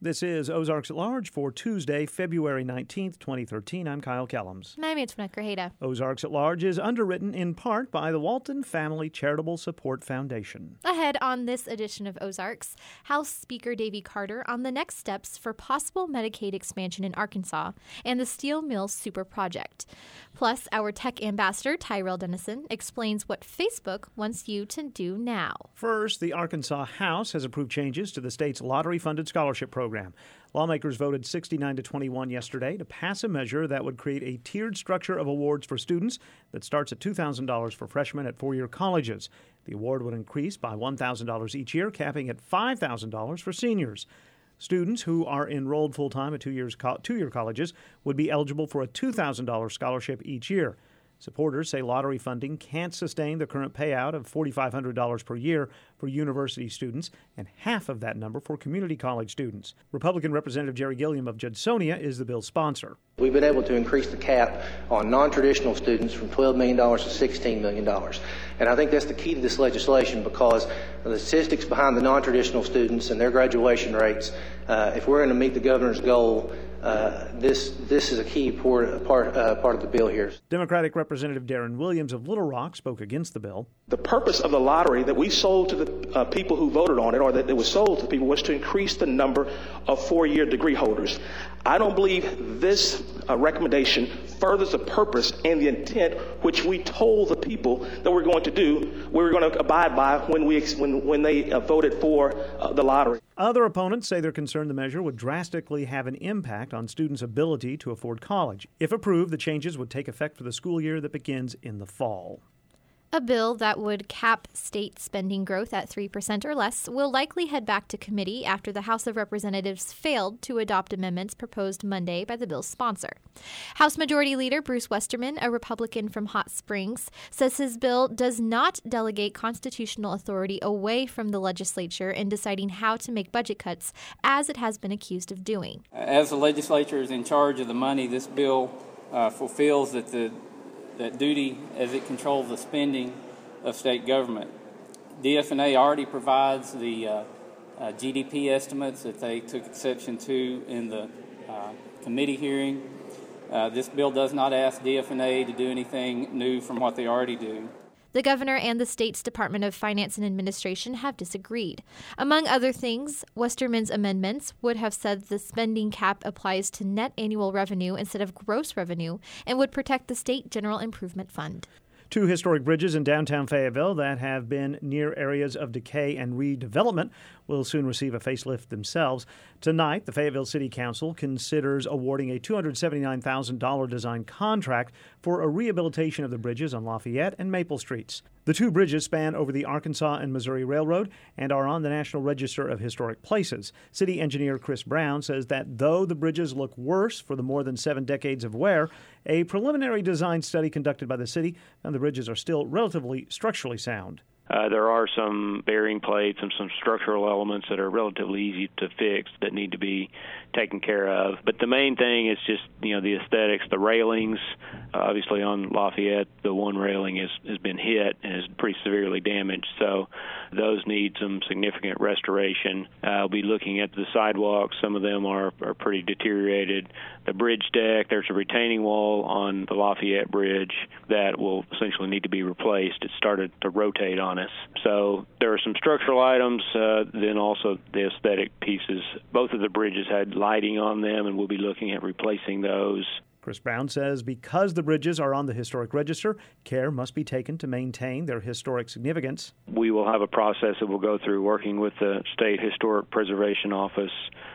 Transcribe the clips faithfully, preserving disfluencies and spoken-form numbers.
This is Ozarks at Large for Tuesday, February nineteenth, twenty thirteen. I'm Kyle Kellums. And I'm Antoinette Grajeda. Ozarks at Large is underwritten in part by the Walton Family Charitable Support Foundation. Ahead on this edition of Ozarks, House Speaker Davy Carter on the next steps for possible Medicaid expansion in Arkansas and the Steel Mill Super Project. Plus, our tech ambassador, Tyrell Dennison, explains what Facebook wants you to do now. First, the Arkansas House has approved changes to the state's lottery-funded scholarship program. Lawmakers voted sixty-nine to twenty-one yesterday to pass a measure that would create a tiered structure of awards for students that starts at two thousand dollars for freshmen at four-year colleges. The award would increase by one thousand dollars each year, capping at five thousand dollars for seniors. Students who are enrolled full-time at two years co- two-year colleges would be eligible for a two thousand dollars scholarship each year. Supporters say lottery funding can't sustain the current payout of four thousand five hundred dollars per year for university students and half of that number for community college students. Republican Representative Jerry Gilliam of Judsonia is the bill's sponsor. We've been able to increase the cap on non-traditional students from twelve million dollars to sixteen million dollars. And I think that's the key to this legislation because the statistics behind the non-traditional students and their graduation rates, uh, if we're going to meet the governor's goal, Uh, this this is a key part part, uh, part of the bill here. Democratic Representative Darren Williams of Little Rock spoke against the bill. The purpose of the lottery that we sold to the uh, people who voted on it, or that it was sold to people, was to increase the number of four-year degree holders. I don't believe this uh, recommendation furthers the purpose and the intent which we told the people that we're going to do, we were going to abide by when we when when they uh, voted for uh, the lottery. Other opponents say they're concerned the measure would drastically have an impact on students' ability to afford college. If approved, the changes would take effect for the school year that begins in the fall. A bill that would cap state spending growth at three percent or less will likely head back to committee after the House of Representatives failed to adopt amendments proposed Monday by the bill's sponsor. House Majority Leader Bruce Westerman, a Republican from Hot Springs, says his bill does not delegate constitutional authority away from the legislature in deciding how to make budget cuts, as it has been accused of doing. As the legislature is in charge of the money, this bill uh, fulfills that the that duty as it controls the spending of state government. D F N A already provides the uh, uh, G D P estimates that they took exception to in the uh, committee hearing. Uh, this bill does not ask D F N A to do anything new from what they already do. The governor and the state's Department of Finance and Administration have disagreed. Among other things, Westerman's amendments would have said the spending cap applies to net annual revenue instead of gross revenue and would protect the State General Improvement Fund. Two historic bridges in downtown Fayetteville that have been near areas of decay and redevelopment will soon receive a facelift themselves. Tonight, the Fayetteville City Council considers awarding a two hundred seventy-nine thousand dollars design contract for a rehabilitation of the bridges on Lafayette and Maple Streets. The two bridges span over the Arkansas and Missouri Railroad and are on the National Register of Historic Places. City engineer Chris Brown says that though the bridges look worse for the more than seven decades of wear, a preliminary design study conducted by the city found the bridges are still relatively structurally sound. Uh, there are some bearing plates and some structural elements that are relatively easy to fix that need to be taken care of. But the main thing is just, you know, the aesthetics, the railings. Uh, obviously on Lafayette, the one railing is, has been hit and is pretty severely damaged. So those need some significant restoration. Uh, I'll be looking at the sidewalks. Some of them are, are pretty deteriorated. The bridge deck, there's a retaining wall on the Lafayette Bridge that will essentially need to be replaced. It started to rotate on us. So there are some structural items, uh, then also the aesthetic pieces. Both of the bridges had lighting on them, and we'll be looking at replacing those. Chris Brown says because the bridges are on the historic register, care must be taken to maintain their historic significance. We will have a process that we'll go through working with the State Historic Preservation Office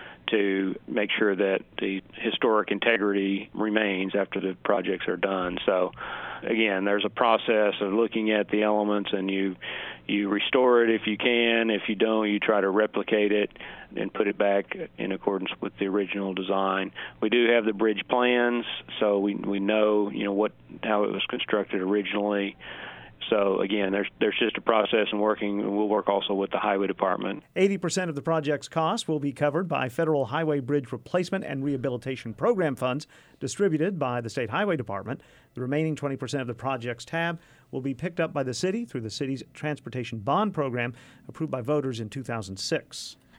to make sure that the historic integrity remains after the projects are done. So, again, there's a process of looking at the elements, and you you restore it if you can. If you don't, you try to replicate it and put it back in accordance with the original design. We do have the bridge plans, so we we know you know what how it was constructed originally. So, again, there's there's just a process in working, and we'll work also with the Highway Department. eighty percent of the project's cost will be covered by federal highway bridge replacement and rehabilitation program funds distributed by the State Highway Department. The remaining twenty percent of the project's tab will be picked up by the city through the city's Transportation Bond Program approved by voters in two thousand six.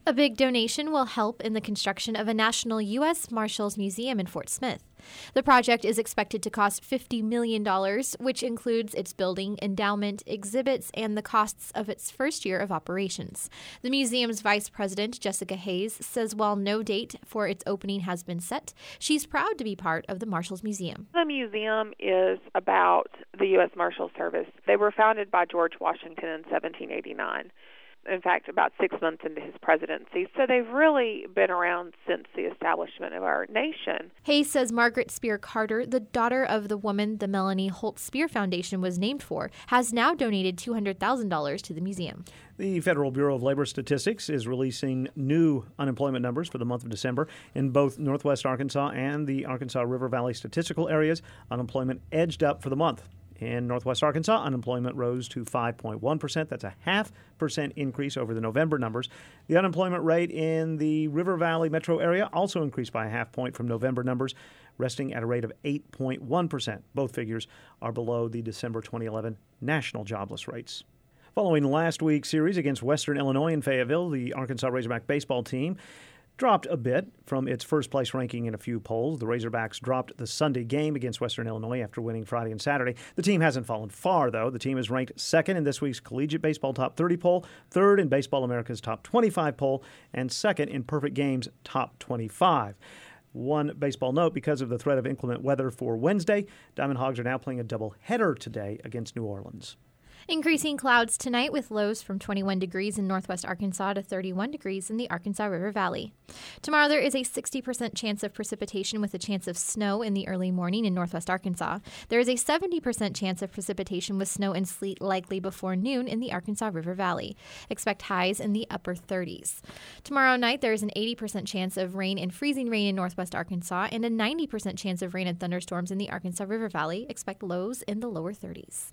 A big donation will help in the construction of a national U S Marshals Museum in Fort Smith. The project is expected to cost fifty million dollars, which includes its building, endowment, exhibits, and the costs of its first year of operations. The museum's vice president, Jessica Hayes, says while no date for its opening has been set, she's proud to be part of the Marshals Museum. The museum is about the U S Marshal Service. They were founded by George Washington in seventeen eighty-nine. In fact, about six months into his presidency. So they've really been around since the establishment of our nation. Hayes says Margaret Spear Carter, the daughter of the woman the Melanie Holt Spear Foundation was named for, has now donated two hundred thousand dollars to the museum. The Federal Bureau of Labor Statistics is releasing new unemployment numbers for the month of December. In both Northwest Arkansas and the Arkansas River Valley statistical areas, unemployment edged up for the month. In Northwest Arkansas, unemployment rose to five point one percent. That's a half percent increase over the November numbers. The unemployment rate in the River Valley metro area also increased by a half point from November numbers, resting at a rate of eight point one percent. Both figures are below the December twenty eleven national jobless rates. Following last week's series against Western Illinois in Fayetteville, the Arkansas Razorback baseball team dropped a bit from its first-place ranking in a few polls. The Razorbacks dropped the Sunday game against Western Illinois after winning Friday and Saturday. The team hasn't fallen far, though. The team is ranked second in this week's Collegiate Baseball Top thirty poll, third in Baseball America's Top twenty-five poll, and second in Perfect Game's Top twenty-five. One baseball note, because of the threat of inclement weather for Wednesday, Diamond Hogs are now playing a doubleheader today against New Orleans. Increasing clouds tonight with lows from twenty-one degrees in northwest Arkansas to thirty-one degrees in the Arkansas River Valley. Tomorrow there is a sixty percent chance of precipitation with a chance of snow in the early morning in northwest Arkansas. There is a seventy percent chance of precipitation with snow and sleet likely before noon in the Arkansas River Valley. Expect highs in the upper thirties. Tomorrow night there is an eighty percent chance of rain and freezing rain in northwest Arkansas and a ninety percent chance of rain and thunderstorms in the Arkansas River Valley. Expect lows in the lower thirties.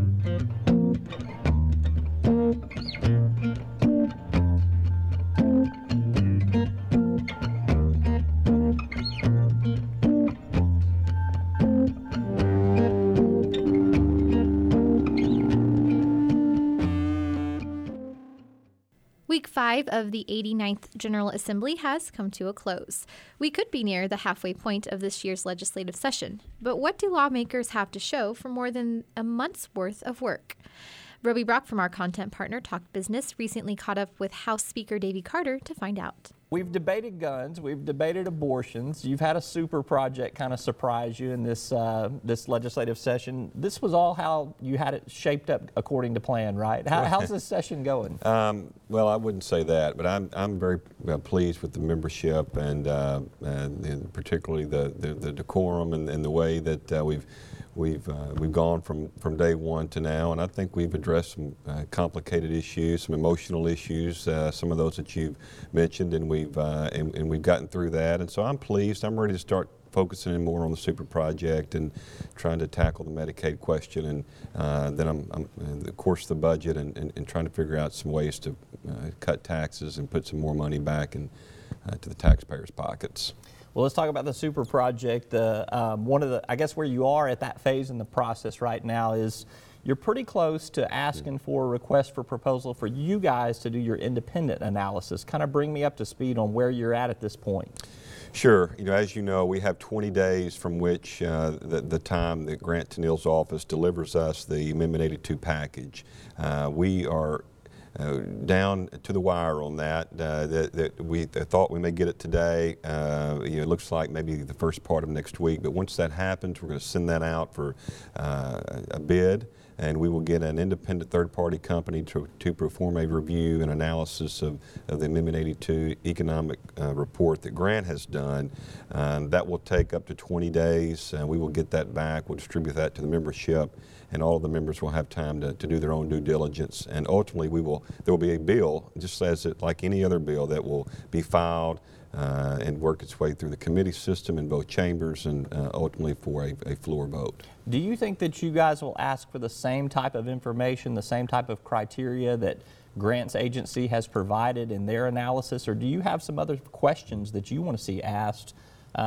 Week five of the eighty-ninth General Assembly has come to a close. We could be near the halfway point of this year's legislative session, but what do lawmakers have to show for more than a month's worth of work? Roby Brock from our content partner, Talk Business, recently caught up with House Speaker Davy Carter to find out. We've debated guns, we've debated abortions, you've had a super project kind of surprise you in this uh, this legislative session. This was all how you had it shaped up according to plan, right? How, how's this session going? Um, well, I wouldn't say that, but I'm I'm very uh, pleased with the membership and, uh, and particularly the, the, the decorum and, and the way that uh, we've We've uh, we've gone from, from day one to now, and I think we've addressed some uh, complicated issues, some emotional issues, uh, some of those that you've mentioned, and we've uh, and, and we've gotten through that. And so I'm pleased. I'm ready to start focusing more on the super project and trying to tackle the Medicaid question, and uh, then I'm, I'm and of course the budget, and, and, and trying to figure out some ways to uh, cut taxes and put some more money back in, uh, to the taxpayers' pockets. Well, let's talk about the super project. Uh, um, one of the, I guess, where you are at that phase in the process right now is you're pretty close to asking for a request for proposal for you guys to do your independent analysis. Kind of bring me up to speed on where you're at at this point. Sure. You know, as you know, we have twenty days from which uh, the, the time that Grant Tennill's office delivers us the Amendment eighty-two package. Uh, we are Uh, down to the wire on that. Uh, that, that we thought we may get it today. Uh, you know, it looks like maybe the first part of next week. But once that happens, we're going to send that out for uh, a bid, and we will get an independent third-party company to, to perform a review and analysis of, of the Amendment eighty-two economic uh, report that Grant has done. Um, that will take up to twenty days. Uh, we will get that back. We'll distribute that to the membership, and all of the members will have time to, to do their own due diligence. And ultimately, we will there will be a bill, just as it like any other bill, that will be filed uh, and work its way through the committee system in both chambers, and uh, ultimately for a, a floor vote. Do you think that you guys will ask for the same type of information, the same type of criteria that Grant's agency has provided in their analysis, or do you have some other questions that you want to see asked um,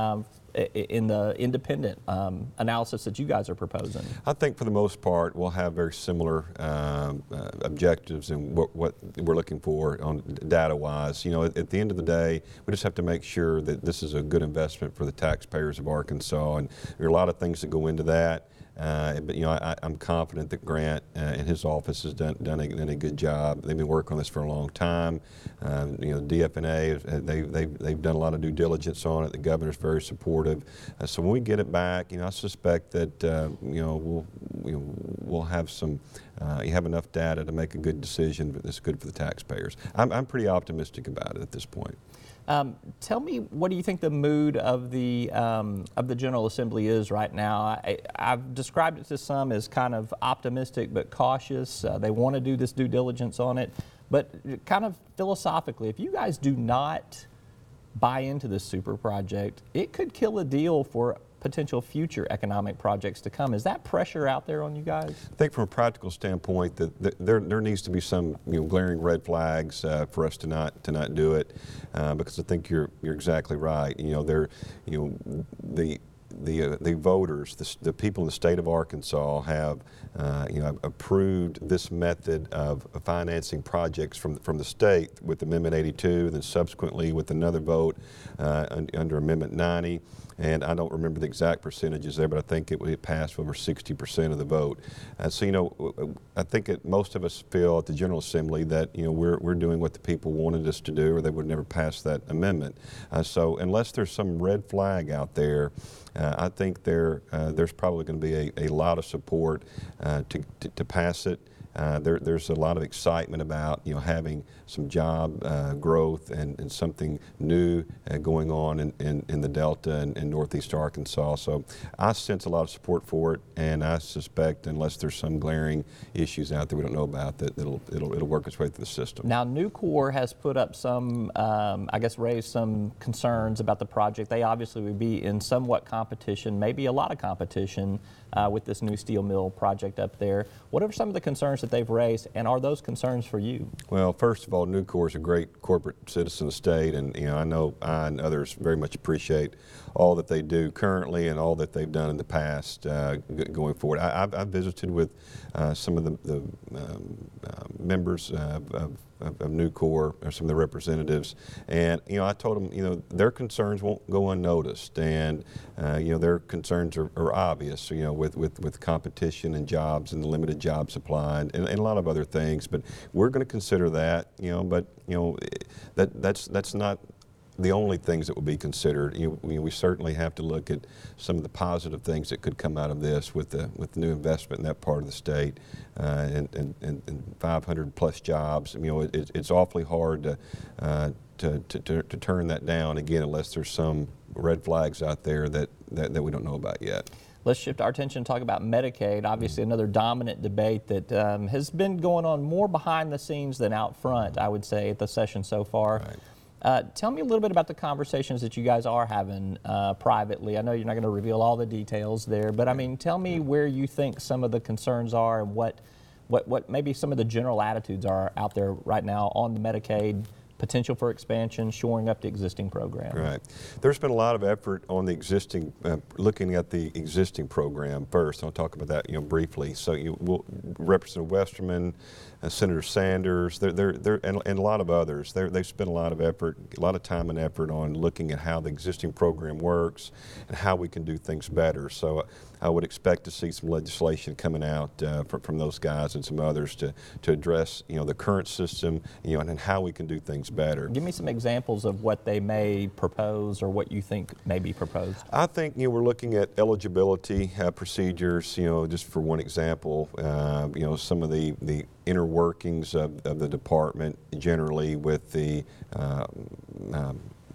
in the independent um, analysis that you guys are proposing? I think for the most part we'll have very similar um, uh, objectives and what, what we're looking for on data-wise. You know, at, at the end of the day, we just have to make sure that this is a good investment for the taxpayers of Arkansas, and there are a lot of things that go into that. Uh, but you know, I, I'm confident that Grant uh, and his office has done done a, done a good job. They've been working on this for a long time. Uh, you know, D F N A, they they've they've done a lot of due diligence on it. The governor's very supportive. Uh, so when we get it back, you know, I suspect that uh, you know we'll you know, we'll have some. Uh, you have enough data to make a good decision that's good for the taxpayers. I'm I'm pretty optimistic about it at this point. Um, tell me, what do you think the mood of the um, of the General Assembly is right now? I, I've described it to some as kind of optimistic but cautious. Uh, they want to do this due diligence on it, but kind of philosophically, if you guys do not buy into this super project, it could kill a deal for potential future economic projects to come. Is that pressure out there on you guys? I think from a practical standpoint that, that there there needs to be some you know glaring red flags uh, for us to not to not do it, uh, because I think you're you're exactly right. You know there you know the the uh, the voters, the, the people in the state of Arkansas have uh, you know approved this method of financing projects from from the state with Amendment eighty-two, and then subsequently with another vote uh, un, under Amendment ninety. And I don't remember the exact percentages there, but I think it, it passed over sixty percent of the vote. Uh, so, you know, I think it, most of us feel at the General Assembly that, you know, we're, we're doing what the people wanted us to do, or they would never pass that amendment. Uh, so unless there's some red flag out there, uh, I think there uh, there's probably going to be a, a lot of support uh, to, to, to pass it. Uh, there, there's a lot of excitement about you know having some job uh, growth and, and something new uh, going on in, in, in the Delta and, and Northeast Arkansas. So I sense a lot of support for it, and I suspect unless there's some glaring issues out there we don't know about, that it'll it'll, it'll work its way through the system. Now, Nucor has put up some, um, I guess, raised some concerns about the project. They obviously would be in somewhat competition, maybe a lot of competition, uh, with this new steel mill project up there. What are some of the concerns that they've raised, and are those concerns for you? Well, first of all, Nucor is a great corporate citizen of the state, and you know I know I and others very much appreciate all that they do currently and all that they've done in the past uh, g- going forward. I, I've, I've visited with uh, some of the, the um, uh, members uh, of, of, of Nucor, or some of the representatives, and you know I told them you know their concerns won't go unnoticed, and uh, you know their concerns are, are obvious. You know with, with, with competition and jobs and the limited job supply and, and a lot of other things, but we're going to consider that. You know, but you know that that's that's not the only things that will be considered. You know, we, we certainly have to look at some of the positive things that could come out of this with the with the new investment in that part of the state, uh, and, and, and, and five hundred plus jobs. You know, it, it's awfully hard to, uh, to, to, to, to turn that down again unless there's some red flags out there that, that, that we don't know about yet. Let's shift our attention and talk about Medicaid, obviously another dominant debate that um, has been going on more behind the scenes than out front, I would say, at the session so far. Right. Uh, tell me a little bit about the conversations that you guys are having uh, privately. I know you're not going to reveal all the details there, but I mean, tell me where you think some of the concerns are and what, what, what maybe some of the general attitudes are out there right now on the Medicaid potential for expansion, shoring up the existing program. Right. There's been a lot of effort on the existing, uh, looking at the existing program first. I'll talk about that, you know, briefly. So you will, Representative Westerman, uh, Senator Sanders, they're, they're, they're, and, and a lot of others. They're, they've spent a lot of effort, a lot of time and effort on looking at how the existing program works and how we can do things better. So uh, I would expect to see some legislation coming out uh, from, from those guys and some others to, to address, you know, the current system, you know, and, and how we can do things better. Give me some examples of what they may propose or what you think may be proposed. I think, you know, we're looking at eligibility uh, procedures, you know, just for one example, uh, you know, some of the, the inner workings of, of the department generally with the uh, um,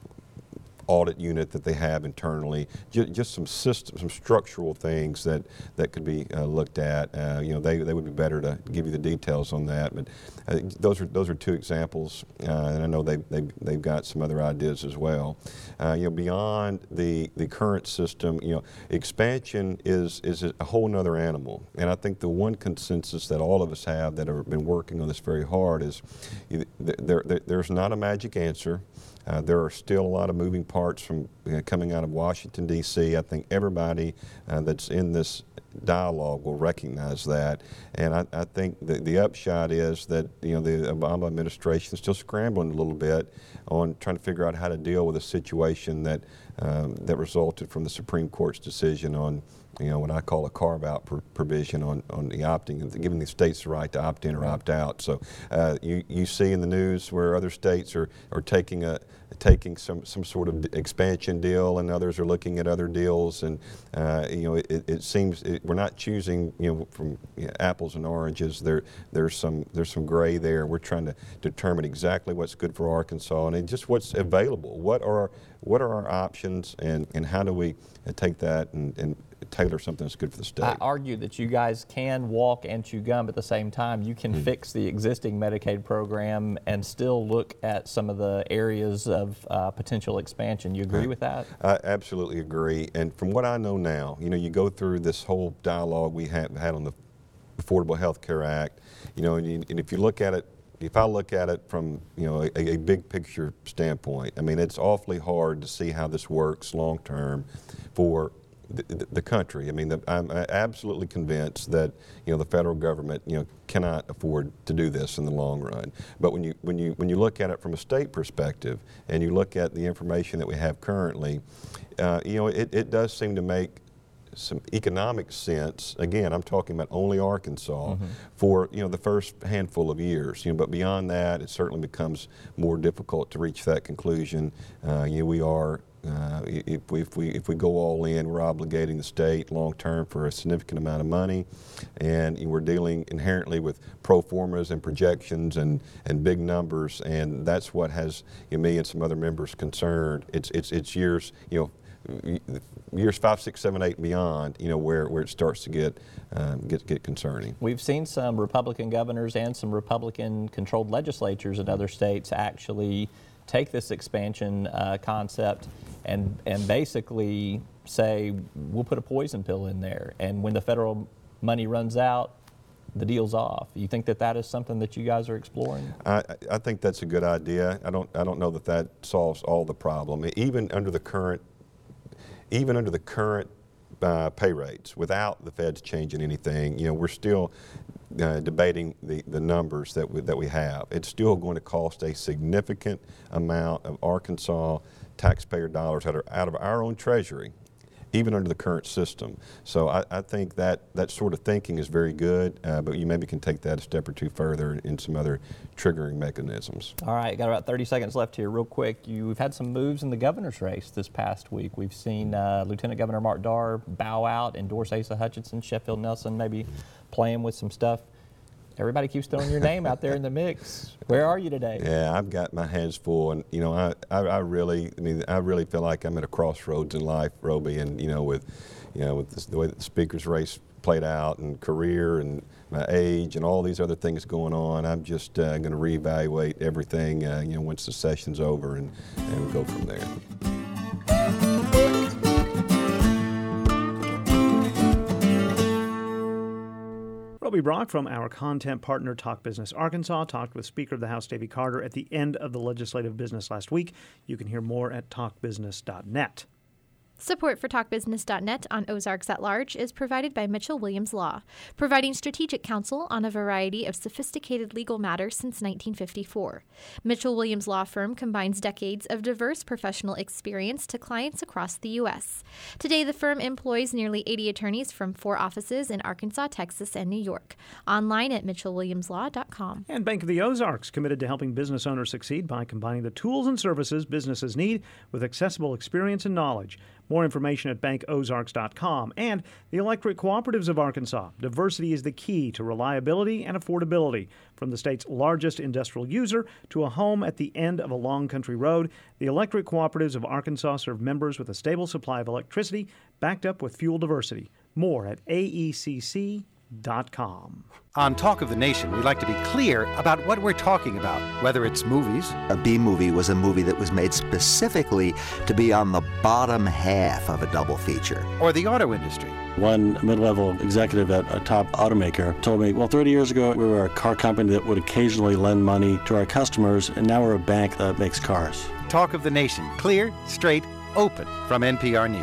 audit unit that they have internally, just, just some system, some structural things that, that could be uh, looked at. Uh, you know, they, they would be better to give you the details on that. But I think those are those are two examples, uh, and I know they they they've got some other ideas as well. Uh, you know, beyond the the current system, you know, expansion is is a whole nother animal. And I think the one consensus that all of us have that have been working on this very hard is there, there there's not a magic answer. Uh, there are still a lot of moving parts from uh, coming out of Washington, D C I think everybody uh, that's in this dialogue will recognize that, and I, I think the, the upshot is that you know the Obama administration is still scrambling a little bit on trying to figure out how to deal with a situation that um, that resulted from the Supreme Court's decision on you know what I call a carve-out pr provision on on the opting and giving the states the right to opt in or opt out. So uh, you you see in the news where other states are are taking a taking some some sort of expansion deal, and others are looking at other deals, and uh, you know it, it seems it, we're not choosing you know from you know, apples and oranges. There there's some there's some gray there. We're trying to determine exactly what's good for Arkansas and just what's available. What are our, what are our options, and and how do we take that and, and tailor something that's good for the state? I argue that you guys can walk and chew gum at the same time. You can mm-hmm. fix the existing Medicaid program and still look at some of the areas of uh, potential expansion. You agree right. with that? I absolutely agree. And from what I know now, you know, you go through this whole dialogue we have had on the Affordable Health Care Act, you know, and, you, and if you look at it, if I look at it from, you know, a, a big picture standpoint, I mean, it's awfully hard to see how this works long term for The, the country. I mean, the, I'm absolutely convinced that you know the federal government you know cannot afford to do this in the long run. But when you when you when you look at it from a state perspective, and you look at the information that we have currently, uh, you know, it, it does seem to make some economic sense. Again, I'm talking about only Arkansas mm-hmm. for you know the first handful of years. You know, but beyond that, it certainly becomes more difficult to reach that conclusion. Uh, you know, we are. Uh, if, we, if, we, if we go all in, we're obligating the state long term for a significant amount of money, and we're dealing inherently with pro formas and projections and, and big numbers, and that's what has you know, me and some other members concerned. It's, it's, it's years, you know, years five, six, seven, eight, and beyond, you know, where, where it starts to get, um, get, get concerning. We've seen some Republican governors and some Republican-controlled legislatures in other states actually take this expansion uh, concept and and basically say, we'll put a poison pill in there, and when the federal money runs out, the deal's off. You think that that is something that you guys are exploring? I, I think that's a good idea. I don't I don't know that that solves all the problem. Even under the current even under the current uh, pay rates, without the feds changing anything, you know, we're still Uh, debating the, the numbers that we, that we have. It's still going to cost a significant amount of Arkansas taxpayer dollars out of, out of our own treasury, even under the current system. So I, I think that that sort of thinking is very good, uh, but you maybe can take that a step or two further in some other triggering mechanisms. All right, got about thirty seconds left here. Real quick, you've had some moves in the governor's race this past week. We've seen uh, Lieutenant Governor Mark Darr bow out, endorse Asa Hutchinson, Sheffield Nelson maybe playing with some stuff. Everybody keeps throwing your name out there in the mix. Where are you today? Yeah, I've got my hands full, and you know, I, I, I really, I mean, I really feel like I'm at a crossroads in life, Roby, and you know, with, you know, with this, the way that the speaker's race played out, and career, and my age, and all these other things going on, I'm just uh, going to reevaluate everything, uh, you know, once the session's over, and and go from there. Roby Brock from our content partner Talk Business Arkansas talked with Speaker of the House Davy Carter at the end of the legislative business last week. You can hear more at talk business dot net. Support for talk business dot net on Ozarks at Large is provided by Mitchell Williams Law, providing strategic counsel on a variety of sophisticated legal matters since nineteen fifty-four. Mitchell Williams Law Firm combines decades of diverse professional experience to clients across the U S. Today, the firm employs nearly eighty attorneys from four offices in Arkansas, Texas, and New York. Online at mitchell williams law dot com. And Bank of the Ozarks, committed to helping business owners succeed by combining the tools and services businesses need with accessible experience and knowledge. More information at bank ozarks dot com. And the Electric Cooperatives of Arkansas. Diversity is the key to reliability and affordability. From the state's largest industrial user to a home at the end of a long country road, the Electric Cooperatives of Arkansas serve members with a stable supply of electricity backed up with fuel diversity. More at A E C C dot com. On Talk of the Nation, we like to be clear about what we're talking about, whether it's movies. A B movie was a movie that was made specifically to be on the bottom half of a double feature. Or the auto industry. One mid-level executive at a top automaker told me, well, thirty years ago, we were a car company that would occasionally lend money to our customers, and now we're a bank that makes cars. Talk of the Nation, clear, straight, open from N P R News.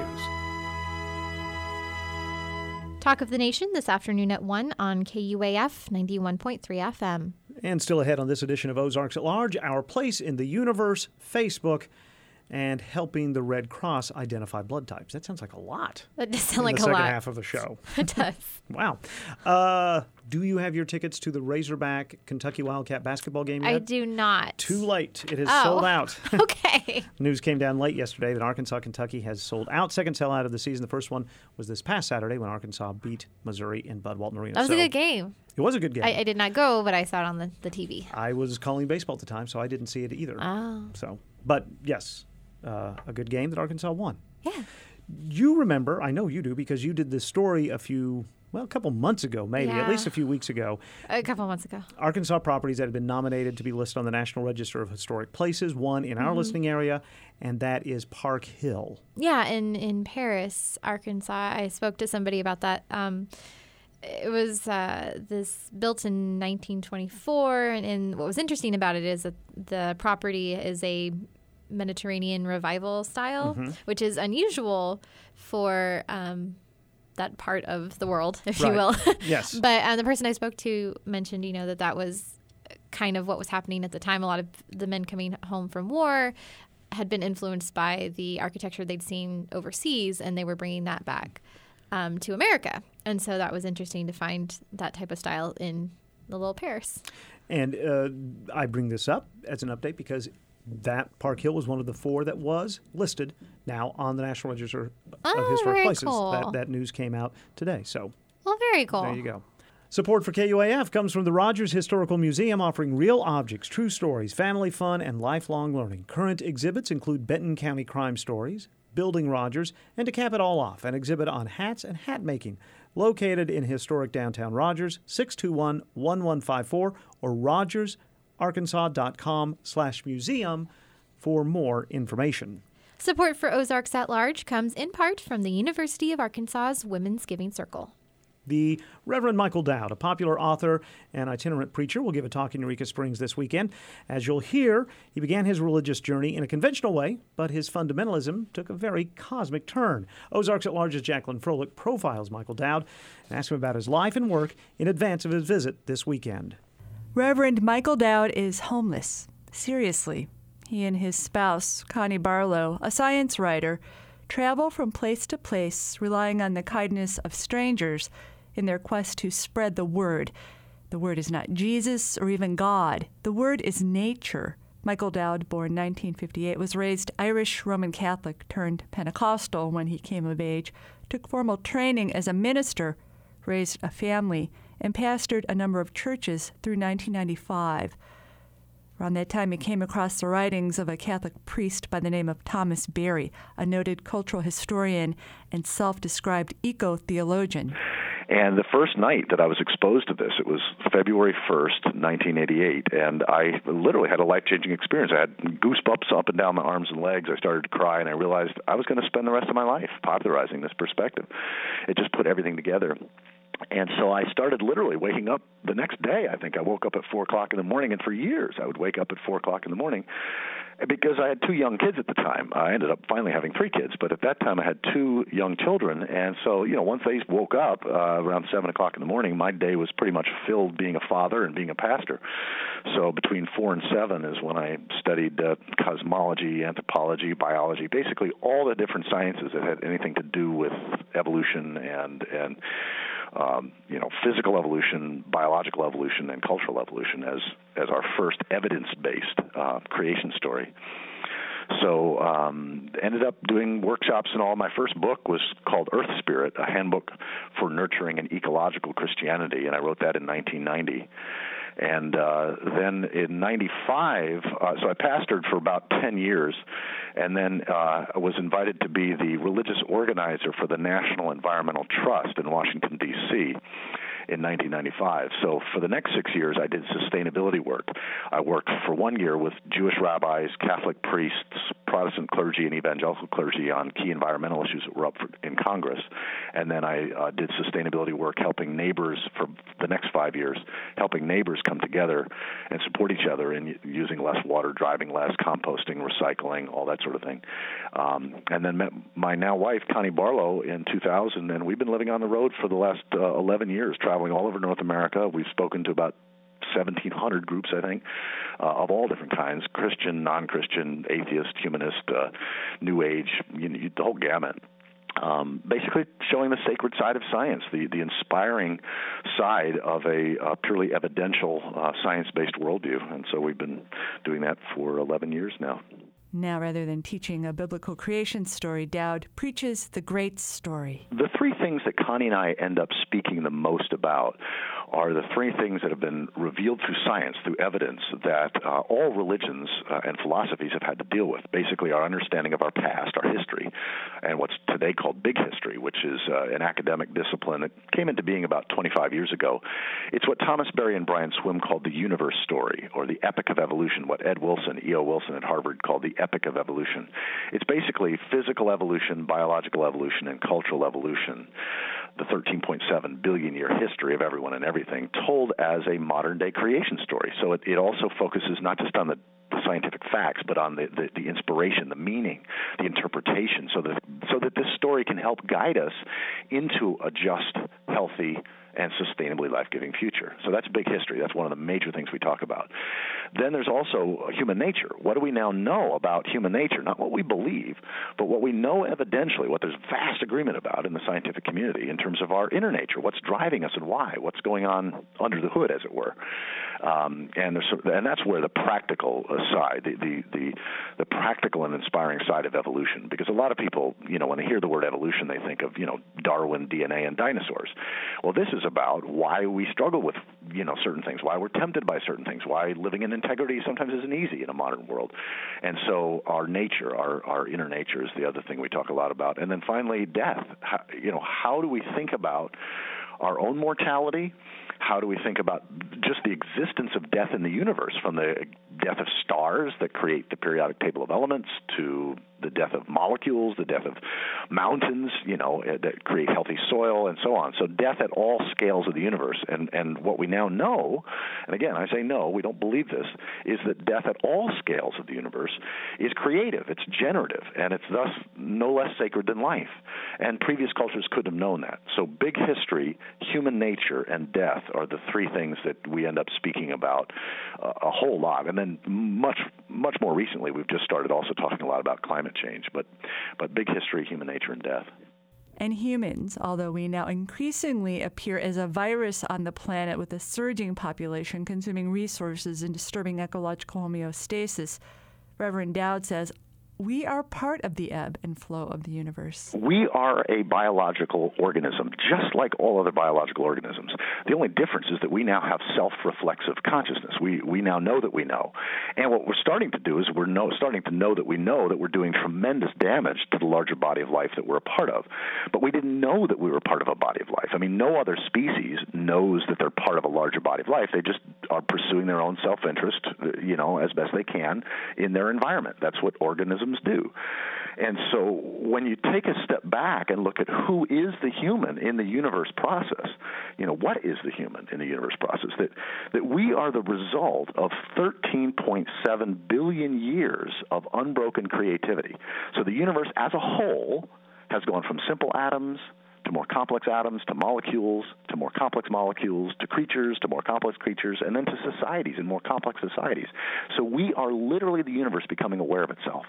Talk of the Nation this afternoon at one on K U A F ninety-one point three F M. And still ahead on this edition of Ozarks at Large, Our Place in the Universe, Facebook, and helping the Red Cross identify blood types. That sounds like a lot. That does sound like a a lot. The second half of the show. It does. Wow. Uh, do you have your tickets to the Razorback Kentucky Wildcat basketball game yet? I do not. Too late. It has oh. sold out. Okay. News came down late yesterday that Arkansas, Kentucky has sold out. Second sellout of the season. The first one was this past Saturday when Arkansas beat Missouri in Bud Walton Arena. That was so, a good game. It was a good game. I, I did not go, but I saw it on the, the T V. I was calling baseball at the time, so I didn't see it either. Oh. So, but yes, uh, a good game that Arkansas won. Yeah. You remember, I know you do, because you did this story a few, well, a couple months ago, maybe, yeah. at least a few weeks ago. A couple months ago. Arkansas properties that have been nominated to be listed on the National Register of Historic Places, one in our mm-hmm. listening area, and that is Park Hill. Yeah, in, in Paris, Arkansas. I spoke to somebody about that. Um, it was uh, this built in nineteen twenty-four, and, and what was interesting about it is that the property is a Mediterranean revival style, mm-hmm. which is unusual for um, that part of the world, if right. you will. Yes. But um, the person I spoke to mentioned, you know, that that was kind of what was happening at the time. A lot of the men coming home from war had been influenced by the architecture they'd seen overseas, and they were bringing that back um, to America. And so that was interesting to find that type of style in the little Paris. And uh, I bring this up as an update because that Park Hill was one of the four that was listed now on the National Register oh, of Historic very Places. Cool. That, that news came out today. So, well, very cool. There you go. Support for K U A F comes from the Rogers Historical Museum, offering real objects, true stories, family fun, and lifelong learning. Current exhibits include Benton County crime stories, Building Rogers, and to cap it all off, an exhibit on hats and hat making. Located in historic downtown Rogers, six two one, one one five four, or Rogers arkansas.com slash museum for more information. Support for Ozarks at Large comes in part from the University of Arkansas's Women's Giving Circle. The Reverend Michael Dowd, a popular author and itinerant preacher, will give a talk in Eureka Springs this weekend. As you'll hear, he began his religious journey in a conventional way, but his fundamentalism took a very cosmic turn. Ozarks at Large's Jacqueline Froelich profiles Michael Dowd and asks him about his life and work in advance of his visit this weekend. Reverend Michael Dowd is homeless. Seriously. He and his spouse, Connie Barlow, a science writer, travel from place to place, relying on the kindness of strangers in their quest to spread the word. The word is not Jesus or even God. The word is nature. Michael Dowd, born nineteen fifty-eight, was raised Irish Roman Catholic turned Pentecostal when he came of age, took formal training as a minister, raised a family, and pastored a number of churches through nineteen ninety-five. Around that time, he came across the writings of a Catholic priest by the name of Thomas Berry, a noted cultural historian and self-described eco-theologian. And the first night that I was exposed to this, it was February first, nineteen eighty-eight, and I literally had a life-changing experience. I had goosebumps up and down my arms and legs. I started to cry, and I realized I was going to spend the rest of my life popularizing this perspective. It just put everything together. And so I started literally waking up the next day. I think I woke up at four o'clock in the morning, and for years I would wake up at four o'clock in the morning because I had two young kids at the time. I ended up finally having three kids, but at that time I had two young children. And so, you know, once they woke up uh, around seven o'clock in the morning, my day was pretty much filled being a father and being a pastor. So between four and seven is when I studied uh, cosmology, anthropology, biology, basically all the different sciences that had anything to do with evolution and and Um, you know, physical evolution, biological evolution, and cultural evolution as as our first evidence-based uh, creation story. So um, ended up doing workshops, and all. My first book was called Earth Spirit, a handbook for nurturing an ecological Christianity, and I wrote that in nineteen ninety. And uh, then in ninety-five, uh, so I pastored for about ten years, and then uh, I was invited to be the religious organizer for the National Environmental Trust in Washington, D C in nineteen ninety-five. So for the next six years, I did sustainability work. I worked for one year with Jewish rabbis, Catholic priests, Protestant clergy, and evangelical clergy on key environmental issues that were up for, in Congress. And then I uh, did sustainability work helping neighbors for the next five years, helping neighbors come together and support each other in using less water, driving less, composting, recycling, all that sort of thing. Um, and then met my now wife, Connie Barlow, in two thousand, and we've been living on the road for the last uh, eleven years, traveling all over North America. We've spoken to about seventeen hundred groups, I think, uh, of all different kinds, Christian, non-Christian, atheist, humanist, uh, New Age, you know, the whole gamut. Um, basically showing the sacred side of science, the, the inspiring side of a uh, purely evidential uh, science-based worldview. And so we've been doing that for eleven years now. Now, rather than teaching a biblical creation story, Dowd preaches the great story. The three things that Connie and I end up speaking the most about are the three things that have been revealed through science, through evidence, that uh, all religions uh, and philosophies have had to deal with. Basically, our understanding of our past, our history, and what's today called big history, which is uh, an academic discipline that came into being about twenty-five years ago. It's what Thomas Berry and Brian Swimme called the universe story, or the epic of evolution, what Ed Wilson, E O Wilson at Harvard called the epic of evolution. It's basically physical evolution, biological evolution, and cultural evolution, the thirteen point seven billion year history of everyone and everything, told as a modern-day creation story. So it, it also focuses not just on the, the scientific facts, but on the, the, the inspiration, the meaning, the interpretation, so that, so that this story can help guide us into a just, healthy, and sustainably life-giving future. So that's big history. That's one of the major things we talk about. Then there's also human nature. What do we now know about human nature? Not what we believe, but what we know evidentially, what there's vast agreement about in the scientific community in terms of our inner nature, what's driving us and why, what's going on under the hood, as it were. Um, and, there's, and that's where the practical side, the, the, the, the practical and inspiring side of evolution, because a lot of people, you know, when they hear the word evolution, they think of, you know, Darwin, D N A, and dinosaurs. Well, this is about why we struggle with, you know, certain things, why we're tempted by certain things, why living in integrity sometimes isn't easy in a modern world. And so our nature, our, our inner nature is the other thing we talk a lot about. And then finally, death. How, you know, how do we think about our own mortality? How do we think about just the existence of death in the universe, from the death of stars that create the periodic table of elements to the death of molecules, the death of mountains, you know, that create healthy soil and so on. So death at all scales of the universe. And, and what we now know, and again, I say no, we don't believe this, is that death at all scales of the universe is creative, it's generative, and it's thus no less sacred than life. And previous cultures couldn't have known that. So big history, human nature, and death are the three things that we end up speaking about uh, a whole lot. And then much, much more recently, we've just started also talking a lot about climate change, but, but big history, human nature, and death. And humans, although we now increasingly appear as a virus on the planet with a surging population consuming resources and disturbing ecological homeostasis, Reverend Dowd says, we are part of the ebb and flow of the universe. We are a biological organism, just like all other biological organisms. The only difference is that we now have self-reflexive consciousness. We we now know that we know. And what we're starting to do is we're know, starting to know that we know that we're doing tremendous damage to the larger body of life that we're a part of. But we didn't know that we were part of a body of life. I mean, no other species knows that they're part of a larger body of life. They just are pursuing their own self-interest, you know, as best they can in their environment. That's what organisms do. And so when you take a step back and look at who is the human in the universe process, you know, what is the human in the universe process, that, that we are the result of thirteen point seven billion years of unbroken creativity. So the universe as a whole has gone from simple atoms to more complex atoms, to molecules, to more complex molecules, to creatures, to more complex creatures, and then to societies and more complex societies. So we are literally the universe becoming aware of itself.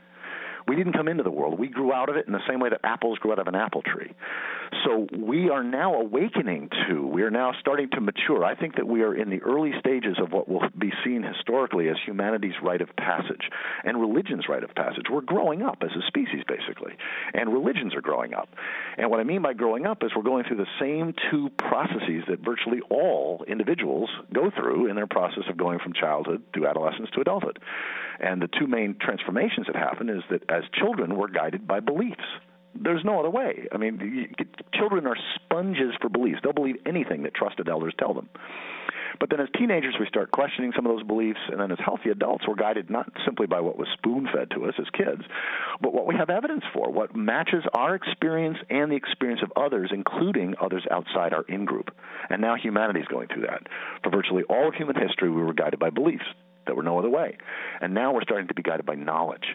We didn't come into the world. We grew out of it in the same way that apples grew out of an apple tree. So we are now awakening to, we are now starting to mature. I think that we are in the early stages of what will be seen historically as humanity's rite of passage and religion's rite of passage. We're growing up as a species, basically, and religions are growing up. And what I mean by growing up is we're going through the same two processes that virtually all individuals go through in their process of going from childhood through adolescence to adulthood. And the two main transformations that happen is that as children, we're guided by beliefs. There's no other way. I mean, you, children are sponges for beliefs. They'll believe anything that trusted elders tell them. But then as teenagers, we start questioning some of those beliefs, and then as healthy adults, we're guided not simply by what was spoon-fed to us as kids, but what we have evidence for, what matches our experience and the experience of others, including others outside our in-group. And now humanity's going through that. For virtually all of human history, we were guided by beliefs. There were no other way. And now we're starting to be guided by knowledge.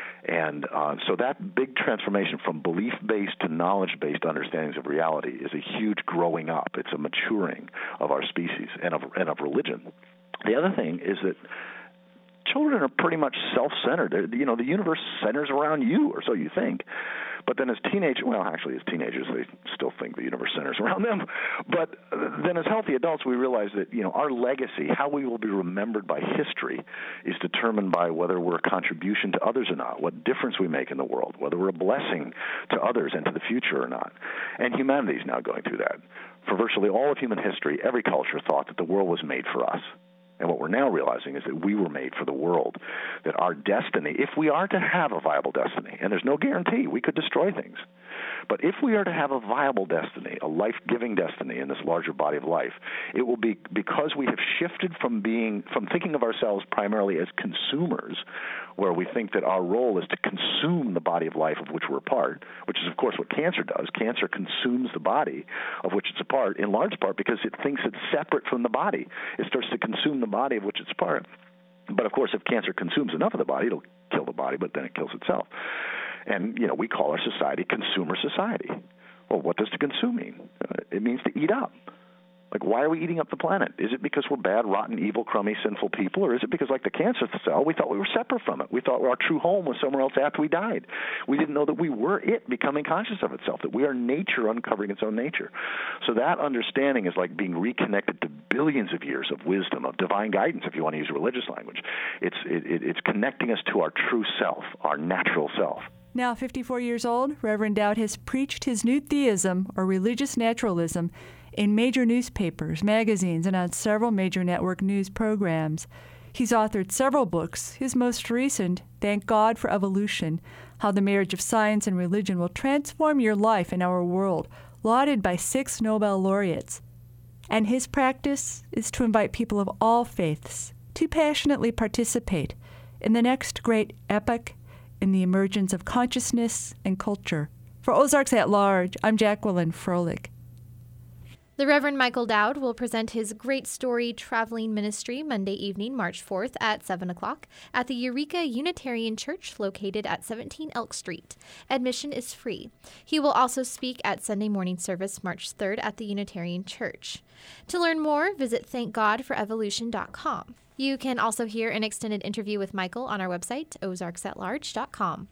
And uh, so that big transformation from belief-based to knowledge-based understandings of reality is a huge growing up. It's a maturing of our species and of, and of religion. The other thing is that children are pretty much self-centered. They're, you know, the universe centers around you, or so you think. But then as teenagers, well, actually as teenagers, they still think the universe centers around them. But then as healthy adults, we realize that, you know, our legacy, how we will be remembered by history, is determined by whether we're a contribution to others or not, what difference we make in the world, whether we're a blessing to others and to the future or not. And humanity is now going through that. For virtually all of human history, every culture thought that the world was made for us. And what we're now realizing is that we were made for the world, that our destiny, if we are to have a viable destiny, and there's no guarantee, we could destroy things, but if we are to have a viable destiny, a life-giving destiny in this larger body of life, it will be because we have shifted from being, from thinking of ourselves primarily as consumers, where we think that our role is to consume the body of life of which we're a part, which is, of course, what cancer does. Cancer consumes the body of which it's a part, in large part because it thinks it's separate from the body. It starts to consume the body of which it's a part. But, of course, if cancer consumes enough of the body, it'll kill the body, but then it kills itself. And, you know, we call our society consumer society. Well, what does to consume mean? Uh, it means to eat up. Like, why are we eating up the planet? Is it because we're bad, rotten, evil, crummy, sinful people? Or is it because, like the cancer cell, we thought we were separate from it? We thought our true home was somewhere else after we died. We didn't know that we were it becoming conscious of itself, that we are nature uncovering its own nature. So that understanding is like being reconnected to billions of years of wisdom, of divine guidance, if you want to use religious language. It's, it, it, it's connecting us to our true self, our natural self. Now fifty-four years old, Reverend Dowd has preached his new theism, or religious naturalism, in major newspapers, magazines, and on several major network news programs. He's authored several books, his most recent, Thank God for Evolution, How the Marriage of Science and Religion Will Transform Your Life and Our World, lauded by six Nobel laureates. And his practice is to invite people of all faiths to passionately participate in the next great epoch in the emergence of consciousness and culture. For Ozarks at Large, I'm Jacqueline Froelich. The Reverend Michael Dowd will present his Great Story Traveling Ministry Monday evening, March fourth at seven o'clock at the Eureka Unitarian Church located at seventeen Elk Street. Admission is free. He will also speak at Sunday morning service March third at the Unitarian Church. To learn more, visit thank god for evolution dot com. You can also hear an extended interview with Michael on our website, ozarks at large dot com.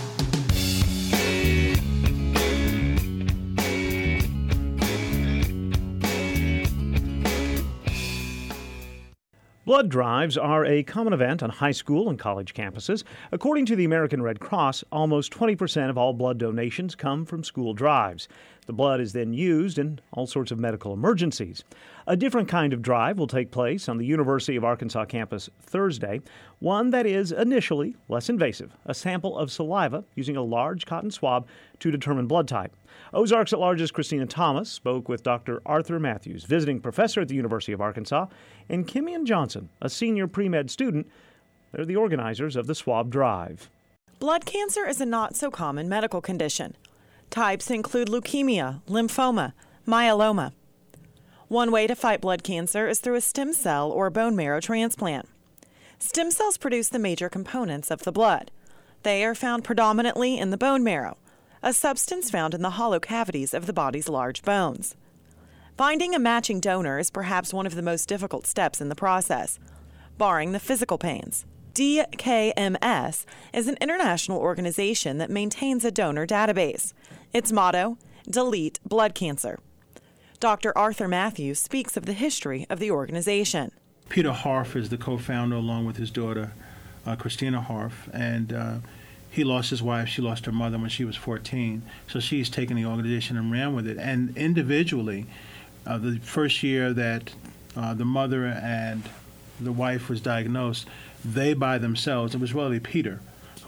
Blood drives are a common event on high school and college campuses. According to the American Red Cross, almost twenty percent of all blood donations come from school drives. The blood is then used in all sorts of medical emergencies. A different kind of drive will take place on the University of Arkansas campus Thursday, one that is initially less invasive, a sample of saliva using a large cotton swab to determine blood type. Ozarks at Large's Christina Thomas spoke with Doctor Arthur Matthews, visiting professor at the University of Arkansas, and Kimian Johnson, a senior pre-med student. They're the organizers of the swab drive. Blood cancer is a not-so-common medical condition. Types include leukemia, lymphoma, myeloma. One way to fight blood cancer is through a stem cell or bone marrow transplant. Stem cells produce the major components of the blood. They are found predominantly in the bone marrow, a substance found in the hollow cavities of the body's large bones. Finding a matching donor is perhaps one of the most difficult steps in the process, barring the physical pains. D K M S is an international organization that maintains a donor database. Its motto, Delete Blood Cancer. Doctor Arthur Matthews speaks of the history of the organization. Peter Harf is the co-founder along with his daughter, uh, Christina Harf, and uh, he lost his wife. She lost her mother when she was fourteen, so she's taken the organization and ran with it. And individually, uh, the first year that uh, the mother and the wife was diagnosed, they by themselves, it was really Peter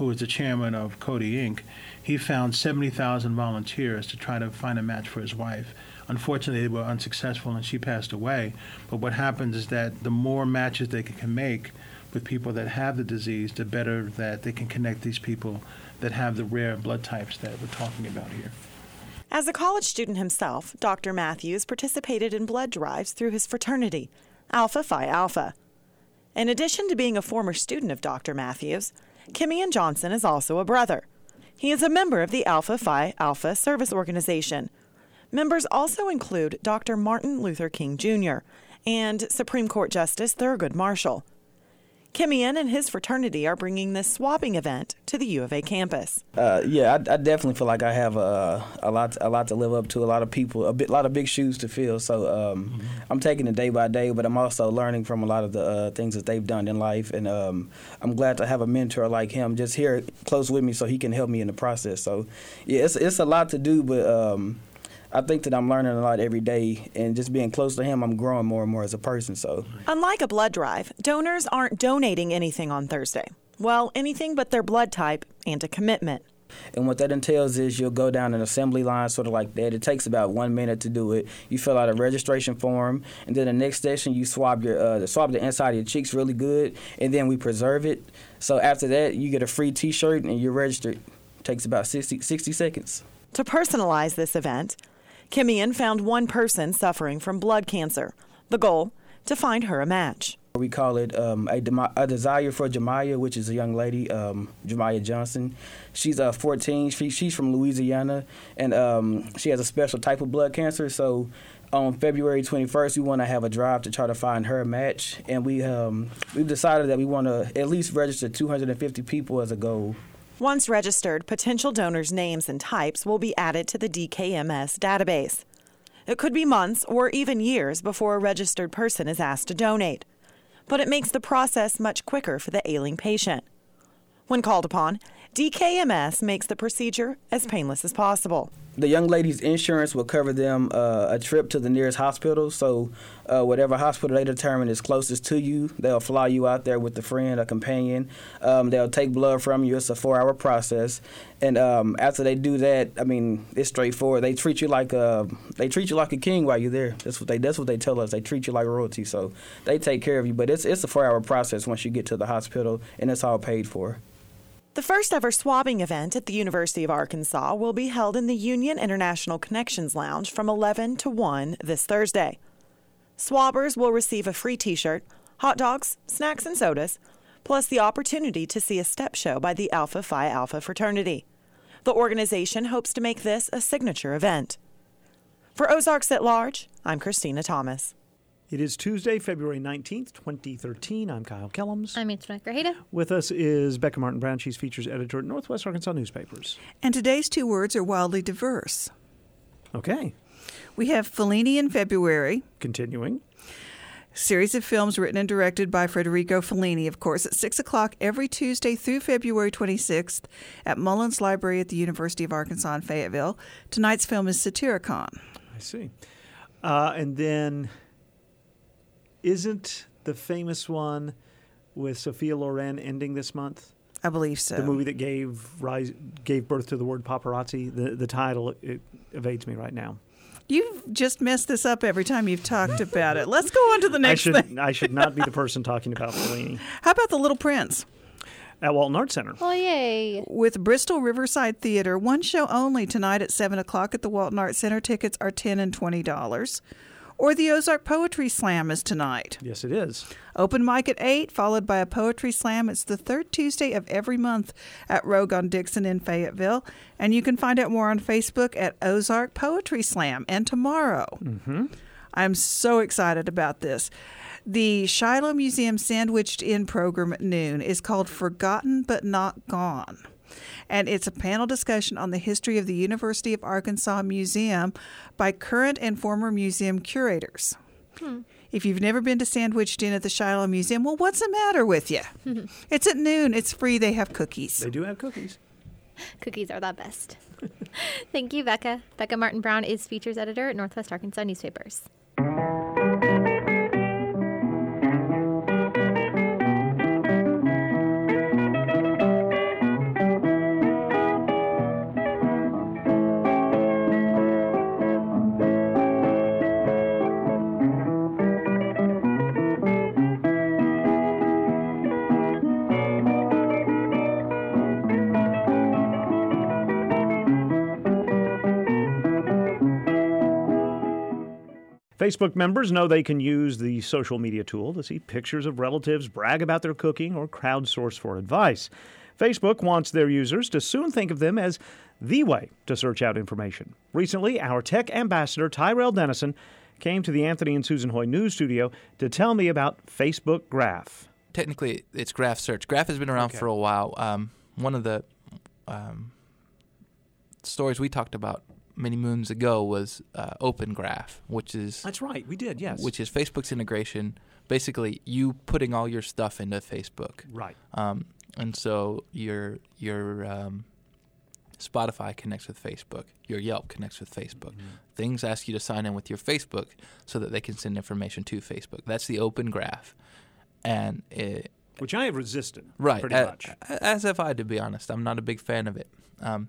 who was the chairman of Coady Incorporated, he found seventy thousand volunteers to try to find a match for his wife. Unfortunately, they were unsuccessful and she passed away. But what happens is that the more matches they can make with people that have the disease, the better that they can connect these people that have the rare blood types that we're talking about here. As a college student himself, Doctor Matthews participated in blood drives through his fraternity, Alpha Phi Alpha. In addition to being a former student of Doctor Matthews, Kimian Johnson is also a brother. He is a member of the Alpha Phi Alpha Service Organization. Members also include Doctor Martin Luther King Junior and Supreme Court Justice Thurgood Marshall. Kimian and his fraternity are bringing this swabbing event to the U of A campus. Uh, yeah, I, I definitely feel like I have a, a lot, a lot to live up to. A lot of people, a bit, lot of big shoes to fill. So um, mm-hmm. I'm taking it day by day, but I'm also learning from a lot of the uh, things that they've done in life, and um, I'm glad to have a mentor like him just here close with me, so he can help me in the process. So yeah, it's it's a lot to do, but. Um, I think that I'm learning a lot every day, and just being close to him, I'm growing more and more as a person. So, unlike a blood drive, donors aren't donating anything on Thursday. Well, anything but their blood type and a commitment. And what that entails is you'll go down an assembly line, sort of like that. It takes about one minute to do it. You fill out a registration form, and then the next session you swab your uh, swab the inside of your cheeks really good, and then we preserve it. So after that, you get a free T-shirt, and you're registered. It takes about sixty, sixty seconds. To personalize this event, Kimian found one person suffering from blood cancer. The goal, to find her a match. We call it um, a, a desire for Jemiah, which is a young lady, um, Jemiah Johnson. She's uh, fourteen. She, she's from Louisiana, and um, she has a special type of blood cancer. So on February twenty-first, we want to have a drive to try to find her a match. And we, um, we've decided that we want to at least register two hundred fifty people as a goal. Once registered, potential donors' names and types will be added to the D K M S database. It could be months or even years before a registered person is asked to donate, but it makes the process much quicker for the ailing patient. When called upon, D K M S makes the procedure as painless as possible. The young lady's insurance will cover them uh, a trip to the nearest hospital. So uh, whatever hospital they determine is closest to you, they'll fly you out there with a friend, a companion. Um, they'll take blood from you. It's a four-hour process. And um, after they do that, I mean, it's straightforward. They treat you like a they treat you like a king while you're there. That's what they that's what they tell us. They treat you like royalty. So they take care of you. But it's it's a four-hour process once you get to the hospital, and it's all paid for. The first ever swabbing event at the University of Arkansas will be held in the Union International Connections Lounge from eleven to one this Thursday. Swabbers will receive a free T-shirt, hot dogs, snacks, and sodas, plus the opportunity to see a step show by the Alpha Phi Alpha fraternity. The organization hopes to make this a signature event. For Ozarks at Large, I'm Christina Thomas. It is Tuesday, February nineteenth, twenty thirteen. I'm Kyle Kellums. I'm Antoinette Grajeda. With us is Becca Martin Brown. She's features editor at Northwest Arkansas Newspapers. And today's two words are wildly diverse. Okay. We have Fellini in February. Continuing. Series of films written and directed by Federico Fellini, of course, at six o'clock every Tuesday through February twenty-sixth at Mullins Library at the University of Arkansas in Fayetteville. Tonight's film is Satyricon. I see. Uh, and then... Isn't the famous one with Sophia Loren ending this month? I believe so. The movie that gave rise, gave birth to the word paparazzi. The the title it evades me right now. You've just messed this up every time you've talked about it. Let's go on to the next I should, thing. I should not be the person talking about Fellini. How about The Little Prince? At Walton Arts Center. Oh, yay. With Bristol Riverside Theater, one show only tonight at seven o'clock at the Walton Arts Center. Tickets are ten dollars and twenty dollars. Or the Ozark Poetry Slam is tonight. Yes, it is. Open mic at eight, followed by a poetry slam. It's the third Tuesday of every month at Rogue on Dixon in Fayetteville. And you can find out more on Facebook at Ozark Poetry Slam. And tomorrow, mm-hmm. I'm so excited about this. The Shiloh Museum Sandwiched In program at noon is called Forgotten But Not Gone. And it's a panel discussion on the history of the University of Arkansas Museum by current and former museum curators. Hmm. If you've never been to Sandwiched In at the Shiloh Museum, well, what's the matter with you? It's at noon. It's free. They have cookies. They do have cookies. Cookies are the best. Thank you, Becca. Becca Martin Brown is features editor at Northwest Arkansas Newspapers. Facebook members know they can use the social media tool to see pictures of relatives, brag about their cooking, or crowdsource for advice. Facebook wants their users to soon think of them as the way to search out information. Recently, our tech ambassador, Tyrell Dennison, came to the Anthony and Susan Hoy News Studio to tell me about Facebook Graph. Technically, it's Graph Search. Graph has been around Okay. for a while. Um, one of the um, stories we talked about many moons ago was uh, Open Graph, which is... That's right, we did, yes. Which is Facebook's integration, basically you putting all your stuff into Facebook. Right. Um, and so your your um, Spotify connects with Facebook. Your Yelp connects with Facebook. Mm-hmm. Things ask you to sign in with your Facebook so that they can send information to Facebook. That's the Open Graph. And it, Which I have resisted, right, pretty a- much. As have I, to be honest. I'm not a big fan of it. Um,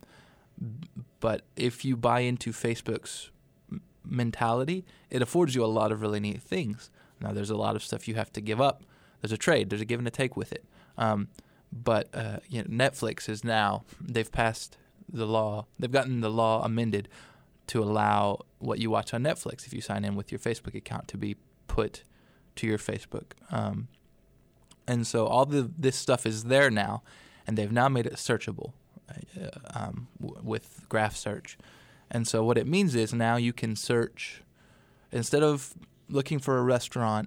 but if you buy into Facebook's m- mentality, it affords you a lot of really neat things. Now, there's a lot of stuff you have to give up. There's a trade. There's a give and a take with it. Um, but uh, you know, Netflix is now, they've passed the law. They've gotten the law amended to allow what you watch on Netflix, if you sign in with your Facebook account, to be put to your Facebook. Um, and so all the this stuff is there now, and they've now made it searchable uh, um, w- with Graph Search. And so what it means is now you can search, instead of looking for a restaurant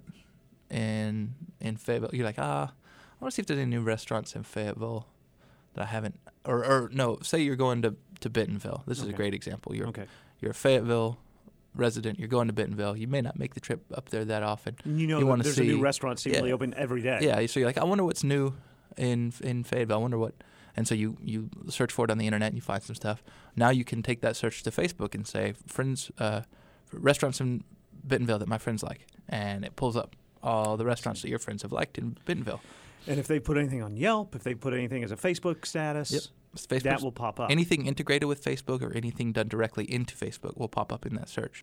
in in Fayetteville, you're like, ah, I want to see if there's any new restaurants in Fayetteville that I haven't, or, or no, say you're going to, to Bentonville. This is Okay. a great example. You're, Okay. you're a Fayetteville resident, you're going to Bentonville. You may not make the trip up there that often. You know, you that wanna there's see, a new restaurant seemingly yeah. open every day. Yeah, so you're like, I wonder what's new in in Fayetteville. I wonder what. And so you, you search for it on the internet and you find some stuff. Now you can take that search to Facebook and say, friends, uh, restaurants in Bentonville that my friends like. And it pulls up all the restaurants that your friends have liked in Bentonville. And if they put anything on Yelp, if they put anything as a Facebook status, Yep. Facebook's- that will pop up. Anything integrated with Facebook or anything done directly into Facebook will pop up in that search.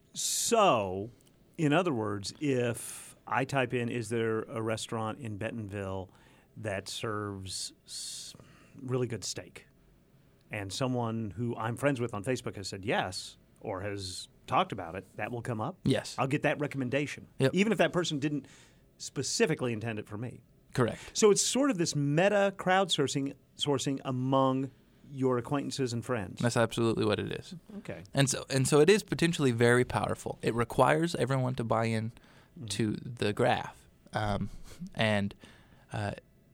So, in other words, if I type in, is there a restaurant in Bentonville that serves s- really good steak? And someone who I'm friends with on Facebook has said yes, or has talked about it, that will come up? Yes. I'll get that recommendation. Yep. Even if that person didn't specifically intend it for me. Correct. So it's sort of this meta crowdsourcing sourcing among your acquaintances and friends. That's absolutely what it is. Okay. And so and so it is potentially very powerful. It requires everyone to buy in Mm-hmm. to the graph, um, and uh,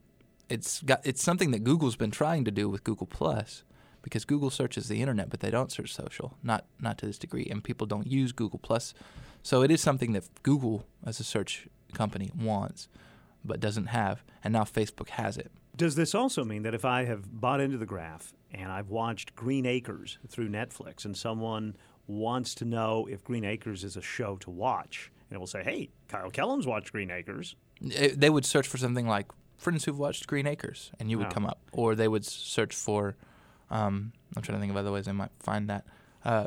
it's got it's something that Google's been trying to do with Google Plus, because Google searches the internet, but they don't search social, not not to this degree, and people don't use Google Plus. So it is something that Google, as a search company, wants, but doesn't have, and now Facebook has it. Does this also mean that if I have bought into the graph and I've watched Green Acres through Netflix and someone wants to know if Green Acres is a show to watch, and it will say, hey, Kyle Kellum's watched Green Acres. It, they would search for something like friends who've watched Green Acres, and you would Oh. come up. Or they would search for, um, I'm trying to think of other ways they might find that. Uh,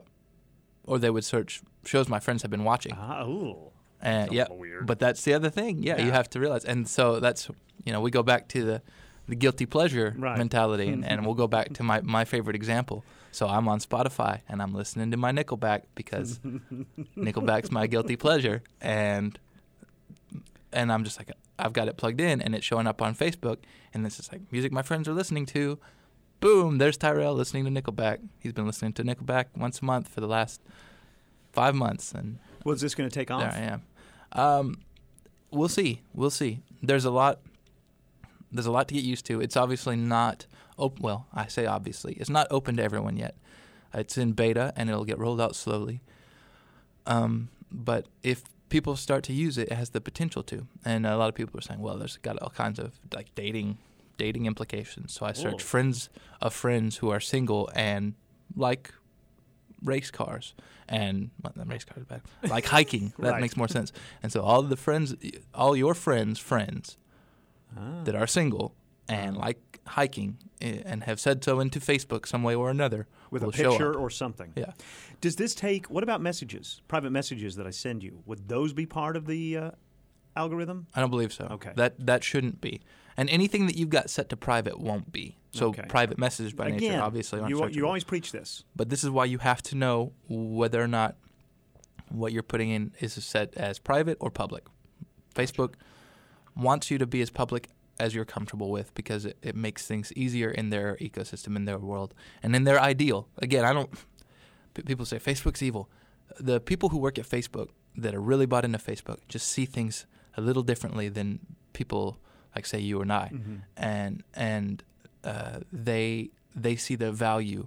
or they would search shows my friends have been watching. Ah, ooh. And That's a yeah, little weird. but that's the other thing. Yeah, you Yeah. have to realize. And so that's, you know, we go back to the, the guilty pleasure Right. mentality, and, and we'll go back to my, my favorite example. So I'm on Spotify, and I'm listening to my Nickelback because Nickelback's my guilty pleasure. And and I'm just like, I've got it plugged in, and it's showing up on Facebook, and this is like music my friends are listening to. Boom, there's Tyrell listening to Nickelback. He's been listening to Nickelback once a month for the last five months. And Was this going to take off? there I am. Um, we'll see. We'll see. There's a lot. There's a lot to get used to. It's obviously not open. Well, I say obviously. It's not open to everyone yet. It's in beta, and it'll get rolled out slowly. Um, but if people start to use it, it has the potential to. And a lot of people are saying, well, there's got all kinds of like dating, dating implications. So I search Whoa. friends of friends who are single and like race cars and well, not race cars, bad. Like hiking. That Right. makes more sense. And so all the friends, all your friends' friends Ah. that are single and like hiking eh, and have said so into Facebook some way or another With a will show picture up. or something. Yeah. Does this take, what about messages, private messages that I send you? Would those be part of the uh, algorithm? I don't believe so. Okay. That that shouldn't be. And anything that you've got set to private won't be. So Okay. private messages by Again, nature obviously aren't you, you searchable. always preach this. But this is why you have to know whether or not what you're putting in is set as private or public. Facebook wants you to be as public as you're comfortable with because it, it makes things easier in their ecosystem, in their world, and in their ideal. Again, I don't – people say Facebook's evil. The people who work at Facebook that are really bought into Facebook just see things a little differently than people like, say, you and I. Mm-hmm. And and uh, they they see the value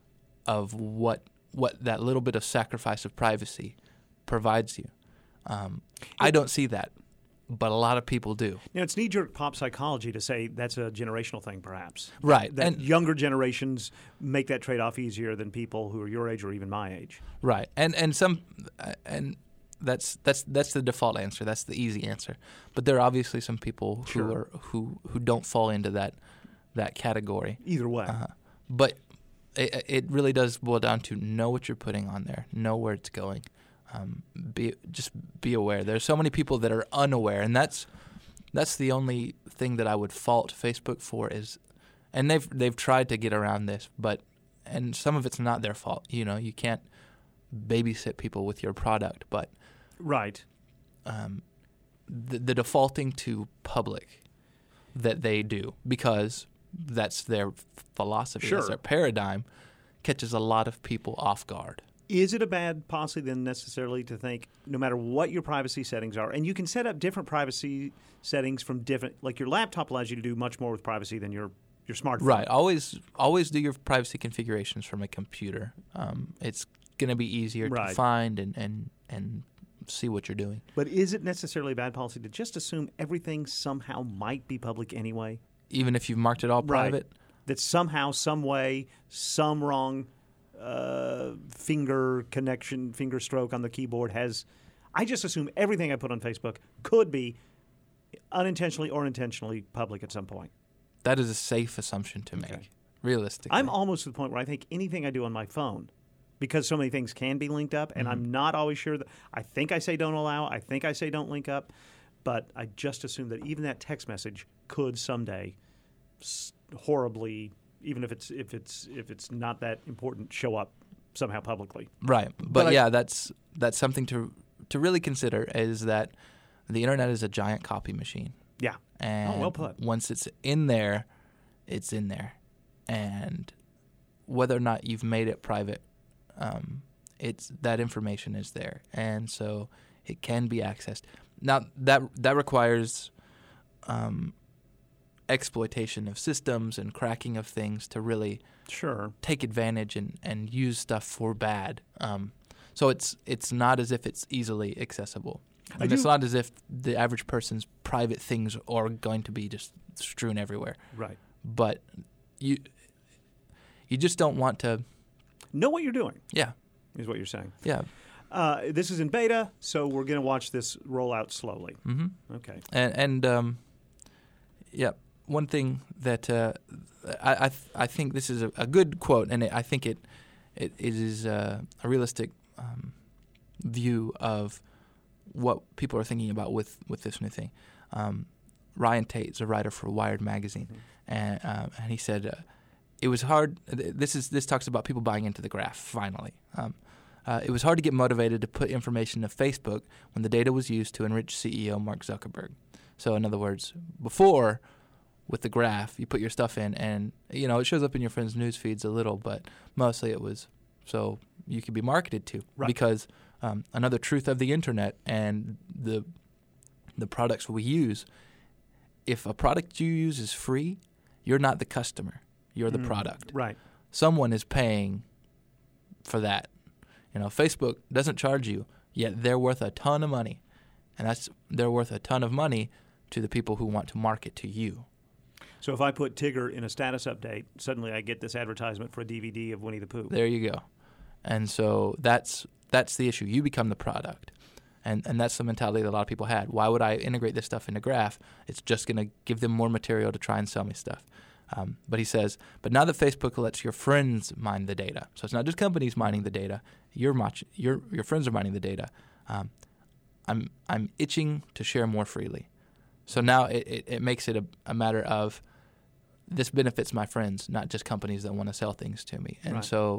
of what what that little bit of sacrifice of privacy provides you. Um, I don't see that, but a lot of people do. You know, it's knee-jerk pop psychology to say that's a generational thing, perhaps. Right. That and younger generations make that trade-off easier than people who are your age or even my age. Right. And and some uh, and that's that's that's the default answer. That's the easy answer. But there are obviously some people who Sure. are who who don't fall into that that category. Either way. Uh, but it, it really does boil down to know what you're putting on there, know where it's going. Um, be just be aware. There's so many people that are unaware, and that's that's the only thing that I would fault Facebook for is, and they've they've tried to get around this, but and some of it's not their fault. You know, you can't babysit people with your product, but right. Um, the, the defaulting to public that they do because that's their philosophy, Sure. that's their paradigm, catches a lot of people off guard. Is it a bad policy then necessarily to think no matter what your privacy settings are, and you can set up different privacy settings from different, like your laptop allows you to do much more with privacy than your, your smartphone. Right. Always always do your privacy configurations from a computer. Um, it's going to be easier Right. to find and, and, and see what you're doing. But is it necessarily a bad policy to just assume everything somehow might be public anyway? Even if you've marked it all private? Right. That somehow, some way, some wrong uh, finger connection, finger stroke on the keyboard has. I just assume everything I put on Facebook could be unintentionally or intentionally public at some point. That is a safe assumption to make, Okay. realistically. I'm almost to the point where I think anything I do on my phone, because so many things can be linked up, and Mhm. I'm not always sure that. I think I say don't allow, I think I say don't link up, but I just assume that even that text message could someday s- horribly, even if it's if it's if it's not that important, show up somehow publicly. Right. But, But I- yeah, that's that's something to to really consider is that the internet is a giant copy machine. Yeah. And Oh, well put. once it's in there, it's in there. And whether or not you've made it private, um, it's that information is there. And so it can be accessed. Now that that requires um, exploitation of systems and cracking of things to really sure take advantage and, and use stuff for bad. Um, so it's it's not as if it's easily accessible. I And it's do- not as if the average person's private things are going to be just strewn everywhere. Right. But you you just don't want to know what you're doing. Yeah. Is what you're saying. Yeah. Uh, this is in beta, so we're going to watch this roll out slowly. Mm-hmm. Okay. And and um, yeah, one thing that uh, I I, th- I think this is a, a good quote, and it, I think it it, it is uh, a realistic um, view of what people are thinking about with, with this new thing. Um, Ryan Tate is a writer for Wired magazine, mm-hmm. and uh, and he said uh, it was hard. This is this talks about people buying into the graph. Finally, um, uh, it was hard to get motivated to put information to Facebook when the data was used to enrich C E O Mark Zuckerberg. So in other words, before with the graph, you put your stuff in, and you know it shows up in your friends' news feeds a little, but mostly it was so you could be marketed to Right. because. Um, another truth of the internet and the the products we use. If a product you use is free, you're not the customer. You're the Mm, product. right. Someone is paying for that. You know, Facebook doesn't charge you, yet they're worth a ton of money, and that's they're worth a ton of money to the people who want to market to you. So if I put Tigger in a status update, suddenly I get this advertisement for a D V D of Winnie the Pooh. There you go. And so that's that's the issue. You become the product. And and that's the mentality that a lot of people had. Why would I integrate this stuff into Graph? It's just going to give them more material to try and sell me stuff. Um, but he says, but now that Facebook lets your friends mine the data, so it's not just companies mining the data, your much, your your friends are mining the data. Um, I'm I'm itching to share more freely. So now it, it, it makes it a, a matter of this benefits my friends, not just companies that want to sell things to me. And Right. so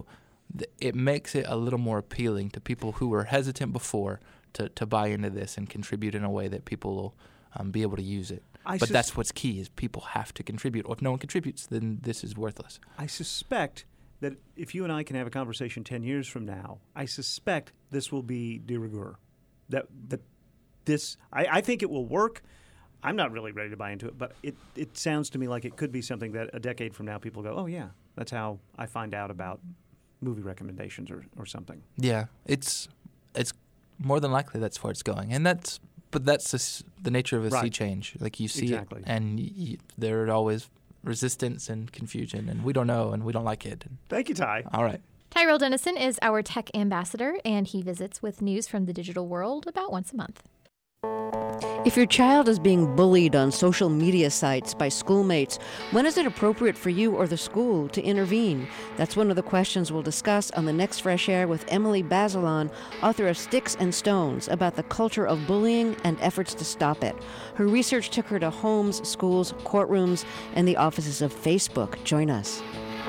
th- it makes it a little more appealing to people who were hesitant before to, to buy into this and contribute in a way that people will um, be able to use it. I but sus- that's what's key is people have to contribute. Or if no one contributes, then this is worthless. I suspect that if you and I can have a conversation ten years from now, I suspect this will be de rigueur. That that this, I, I think it will work. I'm not really ready to buy into it, but it, it sounds to me like it could be something that a decade from now people go, oh, yeah, that's how I find out about movie recommendations or, or something. Yeah, it's it's more than likely that's where it's going. And that's but that's just the nature of a Right. sea change. Like you see Exactly. it, and y- y- there are always resistance and confusion, and we don't know, and we don't like it. Thank you, Ty. All right. Tyrell Dennison is our tech ambassador, and he visits with news from the digital world about once a month. If your child is being bullied on social media sites by schoolmates, when is it appropriate for you or the school to intervene? That's one of the questions we'll discuss on the next Fresh Air with Emily Bazelon, author of Sticks and Stones, about the culture of bullying and efforts to stop it. Her research took her to homes, schools, courtrooms, and the offices of Facebook. Join us.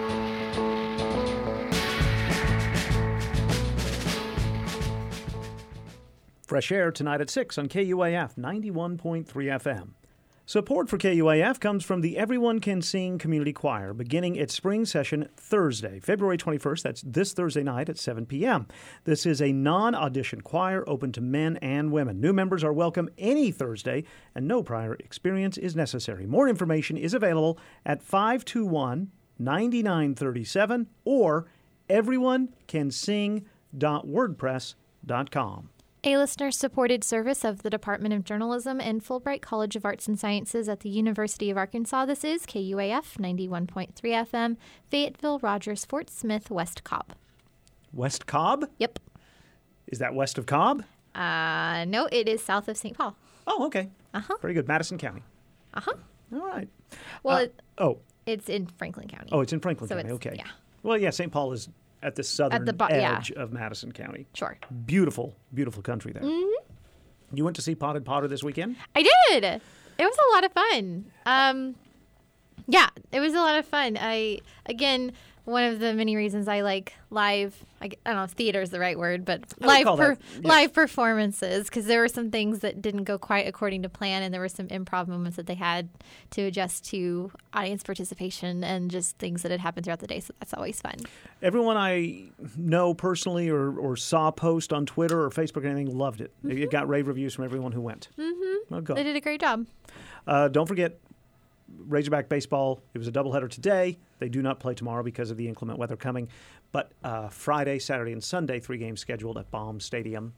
Fresh Air tonight at six on K U A F ninety-one point three F M. Support for K U A F comes from the Everyone Can Sing Community Choir, beginning its spring session Thursday, February twenty-first. That's this Thursday night at seven p.m. This is a non-audition choir open to men and women. New members are welcome any Thursday, and no prior experience is necessary. More information is available at five two one, nine nine three seven or everyone can sing dot wordpress dot com. A listener-supported service of the Department of Journalism and Fulbright College of Arts and Sciences at the University of Arkansas. This is K U A F ninety-one point three F M, Fayetteville, Rogers, Fort Smith, West Cobb. West Cobb? Yep. Is that west of Cobb? Uh, no, it is south of Saint Paul. Oh, okay. Uh-huh. Very good. Madison County. Uh-huh. All right. Well, Uh, it, oh. it's in Franklin County. Oh, it's in Franklin So County. it's- Okay. yeah. Well, yeah, Saint Paul is at the southern the bo- yeah. edge of Madison County. Sure. Beautiful, beautiful country there. Mm-hmm. You went to see Potted Potter this weekend? I did. It was a lot of fun. Um, yeah, it was a lot of fun. I again, one of the many reasons I like live. I, I don't know if theater is the right word, but I would live call per, that, yes. live performances, because there were some things that didn't go quite according to plan, and there were some improv moments that they had to adjust to audience participation and just things that had happened throughout the day. So that's always fun. Everyone I know personally or, or saw post on Twitter or Facebook or anything loved it. Mm-hmm. It got rave reviews from everyone who went. Mm-hmm. Well, good. They did a great job. Uh, don't forget Razorback baseball. It was a doubleheader today. They do not play tomorrow because of the inclement weather coming. But uh, Friday, Saturday, and Sunday, three games scheduled at Baum Stadium.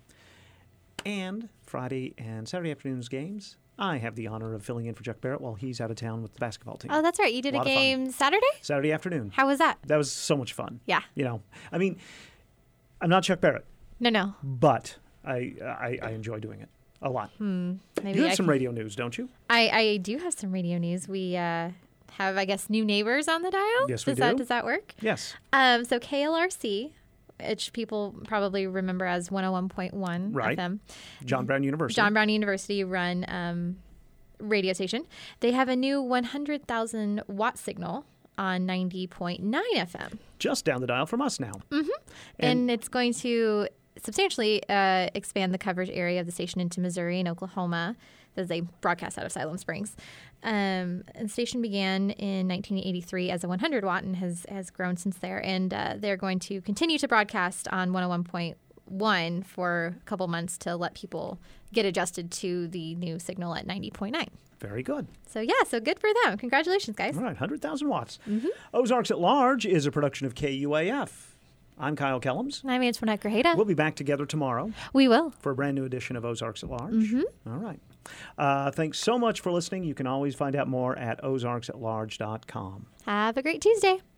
And Friday and Saturday afternoon's games, I have the honor of filling in for Chuck Barrett while he's out of town with the basketball team. Oh, that's right. You did a, Lot of fun. game Saturday? Saturday afternoon. How was that? That was so much fun. Yeah. You know, I mean, I'm not Chuck Barrett, No, no. but I I, I enjoy doing it a lot. Hmm. Maybe You have I some can- radio news, don't you? I, I do have some radio news. We uh, have, I guess, new neighbors on the dial. Yes, we does That, do. does that work? Yes. Um, so K L R C, which people probably remember as one oh one point one Right. F M. John Brown University. John Brown University run um, radio station. They have a new one hundred thousand watt signal on ninety point nine F M. Just down the dial from us now. Mm-hmm. And- And, it's going to substantially uh, expand the coverage area of the station into Missouri and Oklahoma, as they broadcast out of Siloam Springs. Um, and the station began in nineteen eighty-three as a one hundred watt and has, has grown since there. And uh, they're going to continue to broadcast on one oh one point one for a couple months to let people get adjusted to the new signal at ninety point nine. Very good. So, yeah, so good for them. Congratulations, guys. All right, one hundred thousand watts. Mm-hmm. Ozarks at Large is a production of K U A F. I'm Kyle Kellums. I'm Antoinette Grajeda. We'll be back together tomorrow. We will. For a brand new edition of Ozarks at Large. Mm-hmm. All right. Uh, thanks so much for listening. You can always find out more at ozarks at large dot com. Have a great Tuesday.